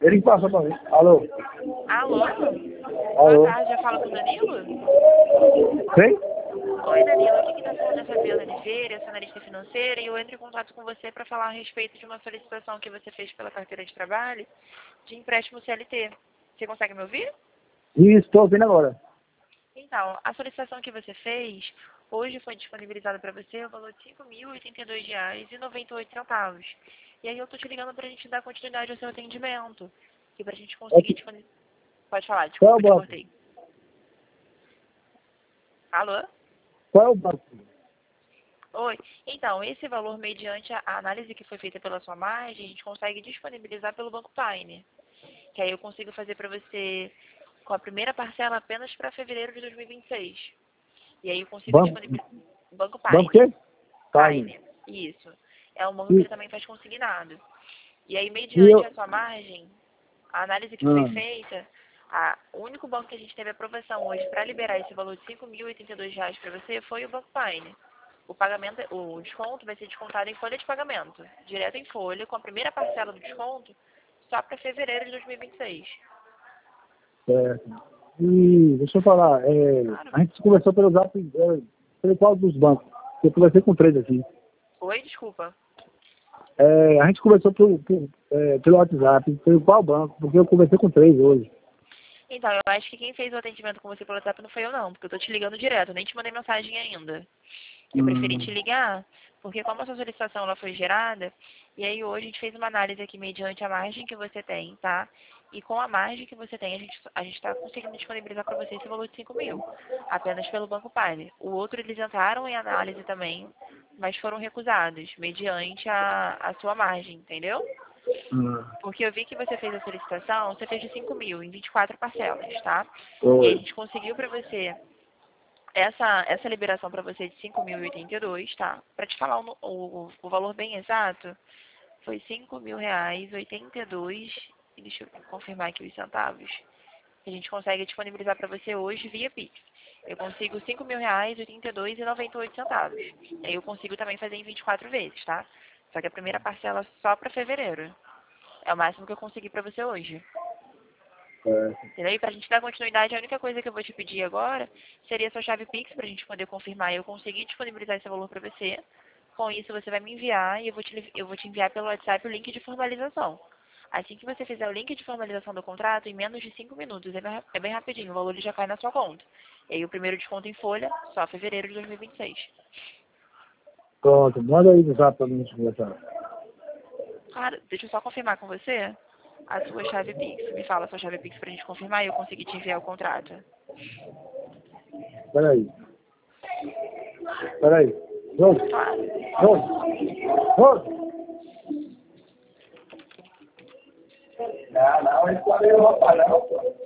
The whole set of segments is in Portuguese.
Ele que passou pra mim. Alô? Alô? Alô? Boa tarde, já fala com o Danilo? Quem? Oi, Danilo, aqui quem está falando é a Fabiana Oliveira, eu sou analista financeira, e eu entro em contato com você para falar a respeito de uma solicitação que você fez pela carteira de trabalho de empréstimo CLT. Você consegue me ouvir? Isso, estou ouvindo agora. Então, a solicitação que você fez, hoje foi disponibilizada para você o valor de R$ 5.082,98. E aí eu estou te ligando para a gente dar continuidade ao seu atendimento, e para a gente conseguir disponibilizar. Pode falar, Qual é desculpa, o te banco? cortei. Alô? Qual é o banco? Oi. Então, esse valor, mediante a análise que foi feita pela sua margem, a gente consegue disponibilizar pelo Banco Paine. Que aí eu consigo fazer para você com a primeira parcela apenas para fevereiro de 2026. E aí eu consigo Banco? disponibilizar. Banco Banco Paine. quê? Paine. Isso. É um banco que E, ele também faz consignado. E aí, e mediante eu... a sua margem, a análise que foi Ah, feita, o único banco que a gente teve aprovação hoje para liberar esse valor de R$ 5.082 para você foi o Banco Paine. O pagamento, o desconto vai ser descontado em folha de pagamento, direto em folha, com a primeira parcela do desconto, só para fevereiro de 2026. certo. E deixa eu falar, Claro. a gente conversou pelo Zap, pelo qual dos bancos? Eu conversei com três aqui. Oi, desculpa. A gente conversou pelo WhatsApp, pelo qual banco? Porque eu conversei com três hoje. Então, eu acho que quem fez o atendimento com você pelo WhatsApp não foi eu não, porque eu tô te ligando direto, nem te mandei mensagem ainda. Eu preferi te ligar, porque como a sua solicitação ela foi gerada, e aí hoje a gente fez uma análise aqui mediante a margem que você tem, tá? E com a margem que você tem, a gente está conseguindo disponibilizar para você esse valor de 5.000, apenas pelo Banco Paine. O outro eles entraram em análise também, mas foram recusados, mediante a sua margem, entendeu? Ah, Porque eu vi que você fez a solicitação, você fez de 5.000 em 24 parcelas, tá? E aí a oi. gente conseguiu para você essa liberação para você de 5.082, tá? Para te falar o valor bem exato, foi R$ 5.082, e deixa eu confirmar aqui os centavos, que a gente consegue disponibilizar para você hoje via Pix. Eu consigo R$ 5.082,98. Aí eu consigo também fazer em 24 vezes, tá? Só que a primeira parcela só para fevereiro. É o máximo que eu consegui para você hoje. Entendeu? E pra gente dar continuidade, a única coisa que eu vou te pedir agora seria a sua chave Pix pra gente poder confirmar e eu conseguir disponibilizar esse valor pra você. Com isso, você vai me enviar e eu vou te enviar pelo WhatsApp o link de formalização. Assim que você fizer o link de formalização do contrato, em menos de 5 minutos, é bem rapidinho, o valor ele já cai na sua conta. E aí o primeiro desconto em folha, só fevereiro de 2026. Pronto, manda aí no Zap pra mim conversar. Claro, deixa eu só confirmar com você a sua chave Pix. Me fala a sua chave Pix pra gente confirmar e eu conseguir te enviar o contrato. Peraí. Rose, Claro. Rose. Não, ele falei o rapaz, não.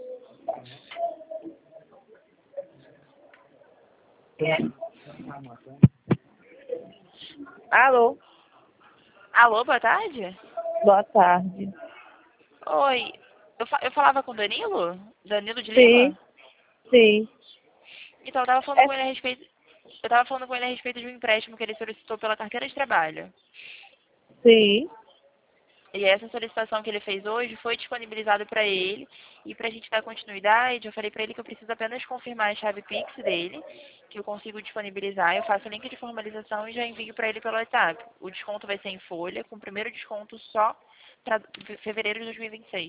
Alô, Alô, boa tarde? boa tarde. Oi, eu falava com o Danilo? Danilo de Sim, Lima? sim. Então, eu tava falando É, com ele a respeito. Eu tava falando com ele a respeito de um empréstimo que ele solicitou pela carteira de trabalho. sim. E essa solicitação que ele fez hoje foi disponibilizada para ele. E para a gente dar continuidade, eu falei para ele que eu preciso apenas confirmar a chave Pix dele, que eu consigo disponibilizar. Eu faço o link de formalização e já envio para ele pelo WhatsApp. O desconto vai ser em folha, com o primeiro desconto só para fevereiro de 2026.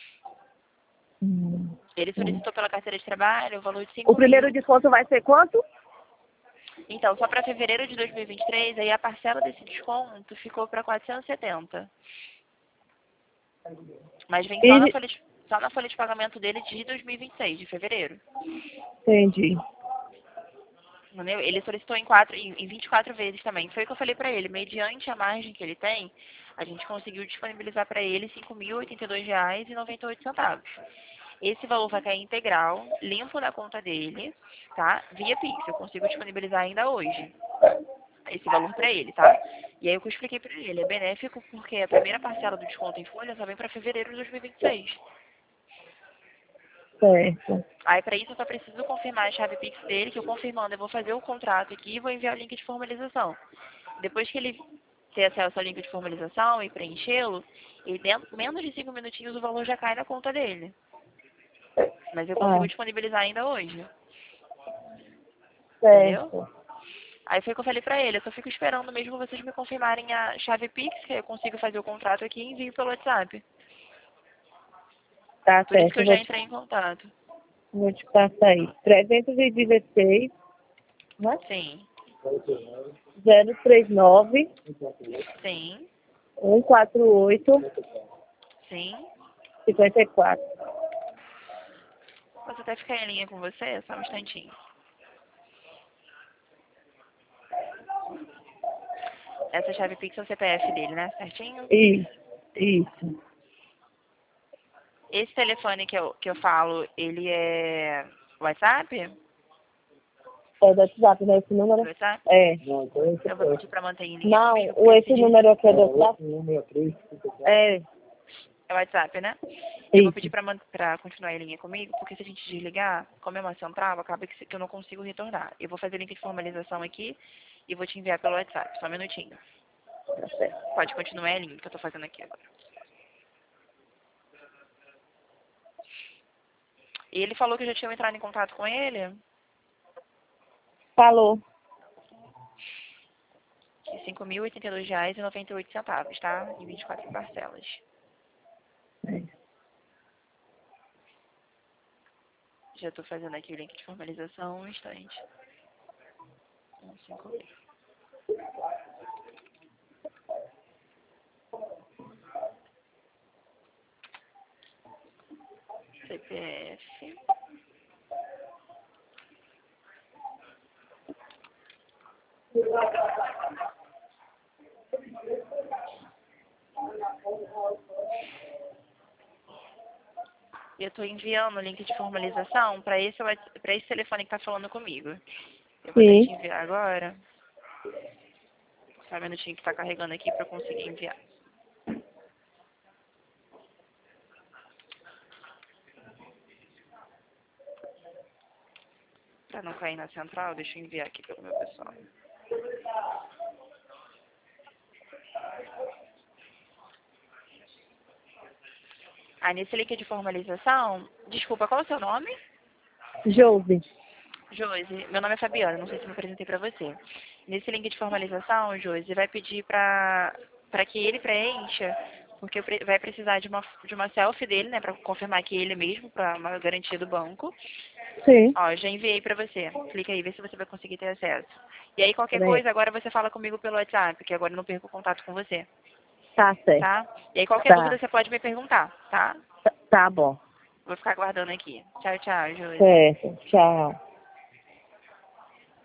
Ele Sim. solicitou pela carteira de trabalho o valor de O 5.000. primeiro desconto vai ser quanto? Então, só para fevereiro de 2023, aí a parcela desse desconto ficou para 470. Mas vem E, só na folha de pagamento dele de 2026, de fevereiro. entendi. Entendeu? Ele solicitou em 24 vezes também. Foi o que eu falei para ele. Mediante a margem que ele tem, a gente conseguiu disponibilizar para ele R$ 5.082,98. Esse valor vai cair integral, limpo na conta dele, tá? Via Pix. Eu consigo disponibilizar ainda hoje esse valor para ele, tá? E aí o que eu expliquei para ele, é benéfico porque a primeira parcela do desconto em folha só vem para fevereiro de 2026. Certo. Aí para isso eu só preciso confirmar a chave Pix dele, que eu confirmando eu vou fazer o contrato aqui e vou enviar o link de formalização. Depois que ele ter acesso ao link de formalização e preenchê-lo, E dentro, menos de 5 minutinhos o valor já cai na conta dele. Mas eu consigo disponibilizar ainda hoje. Entendeu? Certo. Aí foi o que eu falei pra ele, eu só fico esperando mesmo vocês me confirmarem a chave Pix, que eu consigo fazer o contrato aqui e envio pelo WhatsApp. Tá Por isso certo. que eu já entrei em contato. Vou te passar aí. 316, né? Sim, 039 sim, 148 sim. 54. Posso até ficar em linha com você? Só um instantinho. Essa chave Pix é o CPF dele, né? Certinho? Isso. Esse telefone que eu falo, ele é WhatsApp? É do WhatsApp, né? Esse número? WhatsApp? É. Não, então esse Eu vou pedir pra manter em linha Não, comigo, porque esse número aqui é do WhatsApp? 163. É. é WhatsApp, né? Eu vou Isso. pedir pra continuar em linha comigo, porque se a gente desligar, como é uma central, acaba que eu não consigo retornar. Eu vou fazer link de formalização aqui e vou te enviar pelo WhatsApp. Só um minutinho. Tá certo. Pode continuar em linha que eu tô fazendo aqui agora. E ele falou que já tinha entrado em contato com ele, Falou. de R$ 5.082,98, tá? Em 24 parcelas. É. Já tô fazendo aqui o link de formalização, um instante. 150. CPF. E eu tô enviando o link de formalização para esse telefone que tá falando comigo. Eu vou até te enviar agora. Só um minutinho que tá carregando aqui para eu conseguir enviar. Para não cair na central, deixa eu enviar aqui pelo meu pessoal. Ah, nesse link de formalização, desculpa, qual é o seu nome? Josi. Josi, meu nome é Fabiana, não sei se me apresentei para você. Nesse link de formalização, Josi, vai pedir para que ele preencha, porque vai precisar de uma selfie dele, né, para confirmar que é ele mesmo, para uma garantia do banco. Sim. Ó, já enviei para você. Clica aí, vê se você vai conseguir ter acesso. E aí, qualquer Peraí. coisa, agora você fala comigo pelo WhatsApp, que agora eu não perco o contato com você, Tá certo. tá? E aí, qualquer dúvida, Tá. você pode me perguntar, tá? Tá bom. Vou ficar aguardando aqui. Tchau, tchau, Josi. Certo. Tchau.